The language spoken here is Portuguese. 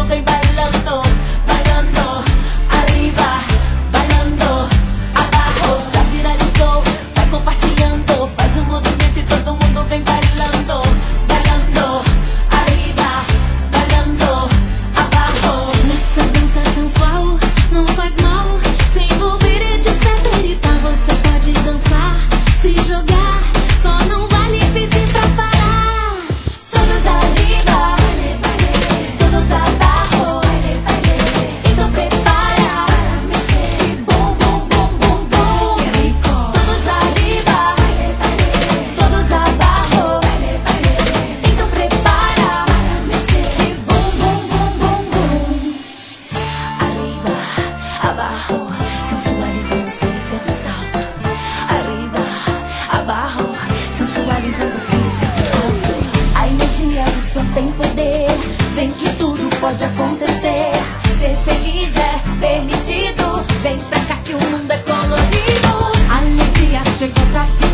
vem bailando, bailando, arriba, bailando, abajo. Já viralizou, vai compartilhando, faz um movimento e todo mundo vem bailando, bailando, arriba, bailando, abajo. Nessa dança sensual, não faz mal se envolver e de saberita. Você pode dançar, se jogar, só não vale pedir pra parar. Todos arriba, todos abajo, então prepara, e bum, bum, bum, bum, bum. Todos arriba, todos abajo, então prepara, e bum, bum, bum, bum, bum. Arriba, abajo, sensualizando sem ser do salto. Arriba, abajo, sensualizando sem ser do salto. A energia do som tem poder, vem que tudo pode acontecer. Ser feliz é permitido, vem pra cá que o mundo é colorido. A alegria chegou pra ficar.